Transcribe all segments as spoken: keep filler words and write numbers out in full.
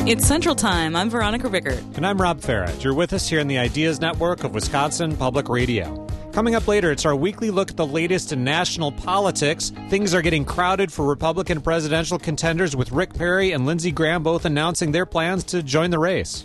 It's Central Time. I'm Veronica Rickert. And I'm Rob Farrett. You're with us here in the Ideas Network of Wisconsin Public Radio. Coming up later, it's our weekly look at the latest in national politics. Things are getting crowded for Republican presidential contenders, with Rick Perry and Lindsey Graham both announcing their plans to join the race.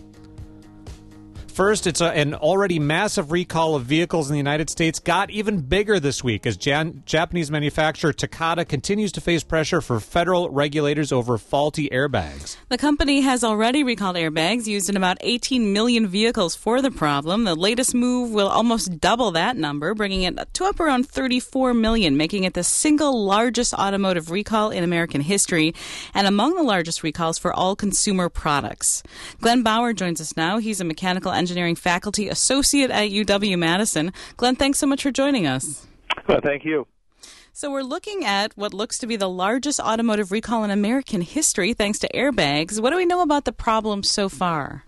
First, it's a, an already massive recall of vehicles in the United States got even bigger this week as Jan, Japanese manufacturer Takata continues to face pressure for federal regulators over faulty airbags. The company has already recalled airbags used in about eighteen million vehicles for the problem. The latest move will almost double that number, bringing it to up around thirty-four million, making it the single largest automotive recall in American history and among the largest recalls for all consumer products. Glenn Bauer joins us now. He's a mechanical engineer Engineering Faculty Associate at U W-Madison. Glenn, thanks so much for joining us. Well, thank you. So we're looking at what looks to be the largest automotive recall in American history, thanks to airbags. What do we know about the problem so far?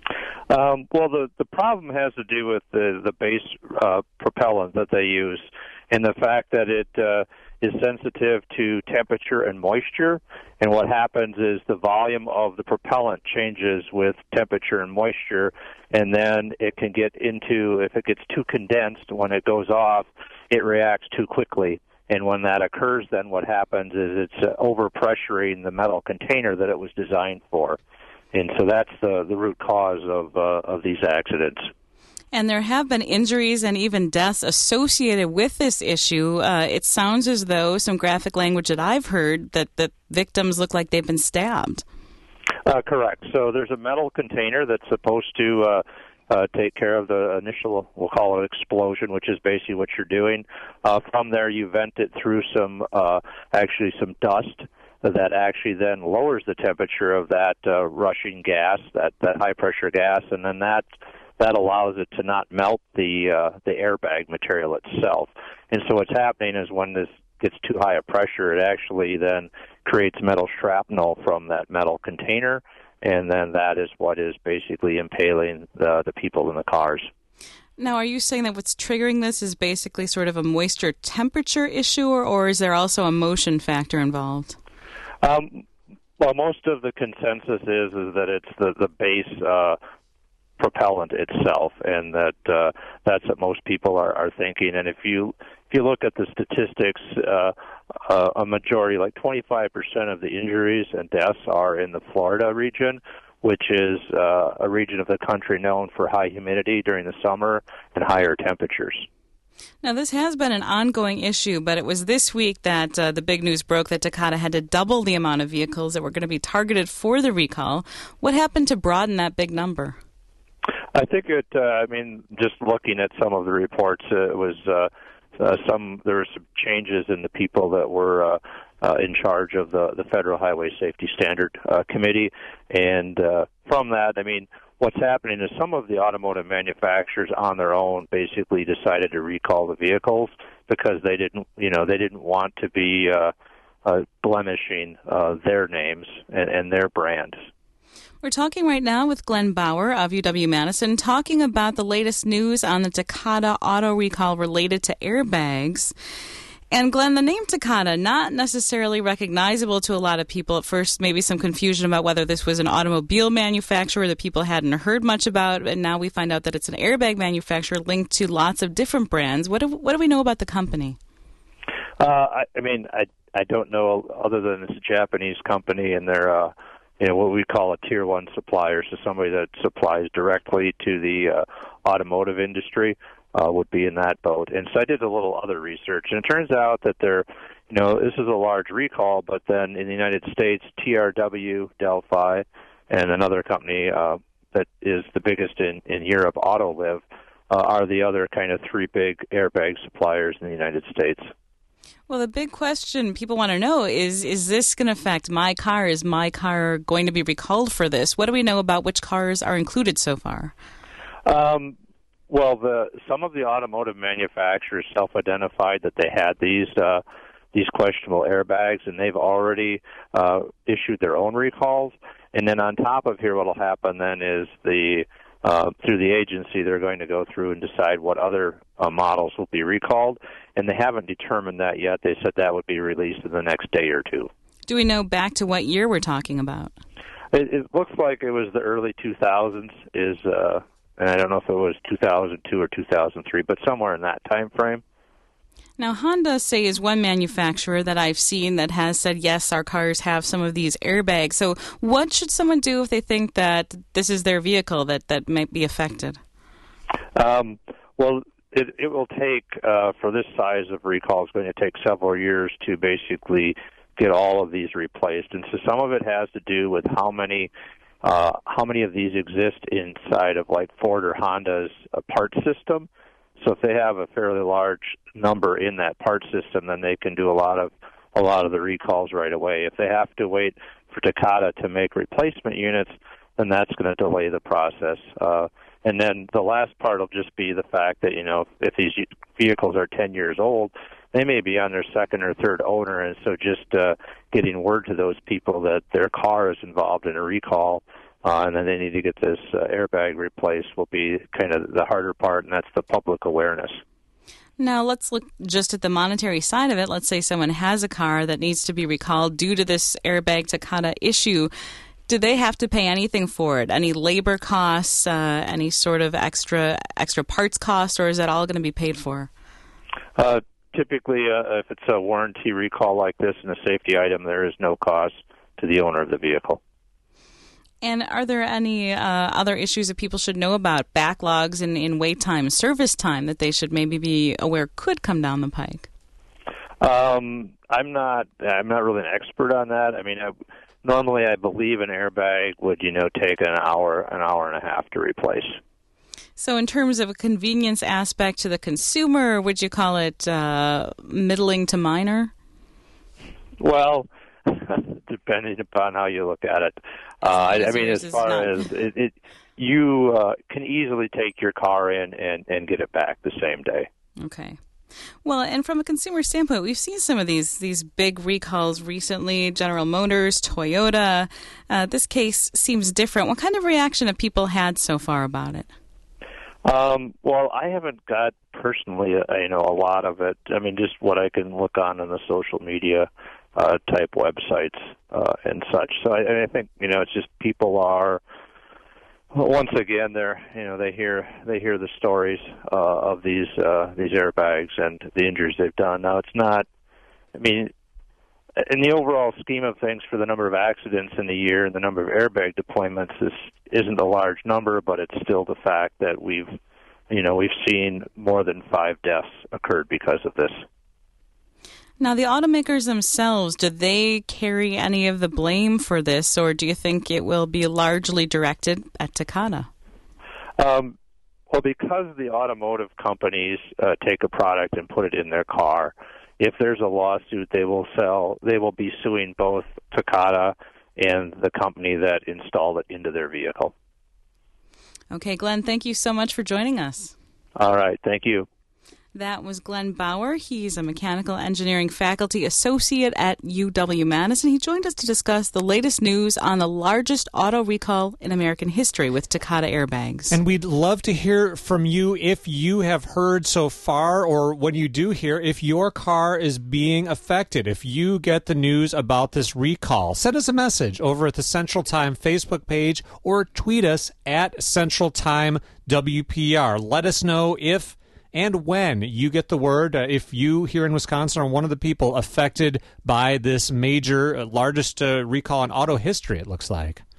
Um, well, the, the problem has to do with the, the base uh, propellant that they use and the fact that it uh, is sensitive to temperature and moisture. And what happens is the volume of the propellant changes with temperature and moisture, and then it can get into, if it gets too condensed, when it goes off, it reacts too quickly. And when that occurs, then what happens is it's uh, overpressuring the metal container that it was designed for. And so that's the, the root cause of uh, of these accidents. And there have been injuries and even deaths associated with this issue. Uh, it sounds as though, some graphic language that I've heard, that the victims look like they've been stabbed. Uh, correct. So there's a metal container that's supposed to uh, uh, take care of the initial, we'll call it explosion, which is basically what you're doing. Uh, from there, you vent it through some, uh, actually some dust that actually then lowers the temperature of that uh, rushing gas, that, that high-pressure gas, and then that that allows it to not melt the uh, the airbag material itself. And so what's happening is when this gets too high a pressure, it actually then creates metal shrapnel from that metal container, and then that is what is basically impaling the, the people in the cars. Now, are you saying that what's triggering this is basically sort of a moisture temperature issue, or, or is there also a motion factor involved? Um, well, most of the consensus is is that it's the, the base uh propellant itself, and that uh, that's what most people are, are thinking. And if you if you look at the statistics, uh, uh, a majority, like twenty-five percent of the injuries and deaths are in the Florida region, which is uh, a region of the country known for high humidity during the summer and higher temperatures. Now, this has been an ongoing issue, but it was this week that uh, the big news broke that Takata had to double the amount of vehicles that were going to be targeted for the recall. What happened to broaden that big number? I think it. Uh, I mean, just looking at some of the reports, uh, it was uh, uh, some. There were some changes in the people that were uh, uh, in charge of the the Federal Highway Safety Standard uh, Committee, and uh, from that, I mean, what's happening is some of the automotive manufacturers on their own basically decided to recall the vehicles because they didn't, you know, they didn't want to be uh, uh, blemishing uh, their names and, and their brands. We're talking right now with Glenn Bauer of U W-Madison, talking about the latest news on the Takata auto recall related to airbags. And Glenn, the name Takata, not necessarily recognizable to a lot of people. At first, maybe some confusion about whether this was an automobile manufacturer that people hadn't heard much about, and now we find out that it's an airbag manufacturer linked to lots of different brands. What do, what do we know about the company? Uh, I, I mean, I I don't know other than it's a Japanese company, and they're uh, you know, what we call a tier one supplier, so somebody that supplies directly to the uh, automotive industry uh, would be in that boat. And so I did a little other research, and it turns out that they're, you know, this is a large recall, but then in the United States, T R W, Delphi, and another company uh, that is the biggest in, in Europe, Autoliv, uh, are the other kind of three big airbag suppliers in the United States. Well, the big question people want to know is, is this going to affect my car? Is my car going to be recalled for this? What do we know about which cars are included so far? Um, well, the some of the automotive manufacturers self-identified that they had these uh, these questionable airbags, and they've already uh, issued their own recalls. And then on top of here, what will happen then is the Uh, through the agency, they're going to go through and decide what other uh, models will be recalled, and they haven't determined that yet. They said that would be released in the next day or two. Do we know back to what year we're talking about? It, it looks like it was the early two thousands, is, uh, and I don't know if it was two thousand two or two thousand three, but somewhere in that time frame. Now, Honda, say, is one manufacturer that I've seen that has said, yes, our cars have some of these airbags. So what should someone do if they think that this is their vehicle that, that might be affected? Um, well, it, it will take, uh, for this size of recall, it's going to take several years to basically get all of these replaced. And so some of it has to do with how many uh, how many of these exist inside of like Ford or Honda's uh, part system. So if they have a fairly large number in that part system, then they can do a lot of a lot of the recalls right away. If they have to wait for Takata to make replacement units, then that's going to delay the process. Uh, and then the last part will just be the fact that, you know, if these vehicles are ten years old, they may be on their second or third owner, and so just uh, getting word to those people that their car is involved in a recall uh, and then they need to get this uh, airbag replaced will be kind of the harder part, and that's the public awareness. Now, let's look just at the monetary side of it. Let's say someone has a car that needs to be recalled due to this airbag Takata issue. Do they have to pay anything for it? Any labor costs, uh, any sort of extra extra parts cost, or is that all going to be paid for? Uh, typically, uh, if it's a warranty recall like this and a safety item, there is no cost to the owner of the vehicle. And are there any uh, other issues that people should know about, backlogs in, in wait time, service time, that they should maybe be aware could come down the pike? Um, I'm not. I'm not really an expert on that. I mean, I, normally I believe an airbag would, you know, take an hour, an hour and a half to replace. So, in terms of a convenience aspect to the consumer, would you call it uh, middling to minor? Well, depending upon how you look at it. Uh, I, I mean, as far as it, it you uh, can easily take your car in and, and get it back the same day. Okay. Well, and from a consumer standpoint, we've seen some of these these big recalls recently, General Motors, Toyota. Uh, this case seems different. What kind of reaction have people had so far about it? Um, well, I haven't got personally, uh, you know, a lot of it. I mean, just what I can look on in the social media uh, type websites uh, and such. So I, I think, you know, it's just people are, once again, they're, you know, they hear they hear the stories uh, of these uh, these airbags and the injuries they've done. Now, it's not, I mean, in the overall scheme of things, for the number of accidents in the year and the number of airbag deployments, this isn't a large number, but it's still the fact that we've, you know, we've seen more than five deaths occurred because of this. Now, the automakers themselves, do they carry any of the blame for this, or do you think it will be largely directed at Takata? Um, well, because the automotive companies uh, take a product and put it in their car, if there's a lawsuit, they will sell. They will be suing both Takata and the company that installed it into their vehicle. Okay, Glenn, thank you so much for joining us. All right, thank you. That was Glenn Bauer. He's a mechanical engineering faculty associate at U W-Madison. He joined us to discuss the latest news on the largest auto recall in American history with Takata airbags. And we'd love to hear from you if you have heard so far, or when you do hear, if your car is being affected. If you get the news about this recall, send us a message over at the Central Time Facebook page or tweet us at Central Time W P R. Let us know if and when you get the word, uh, if you here in Wisconsin are one of the people affected by this major, uh, largest uh, recall in auto history, it looks like.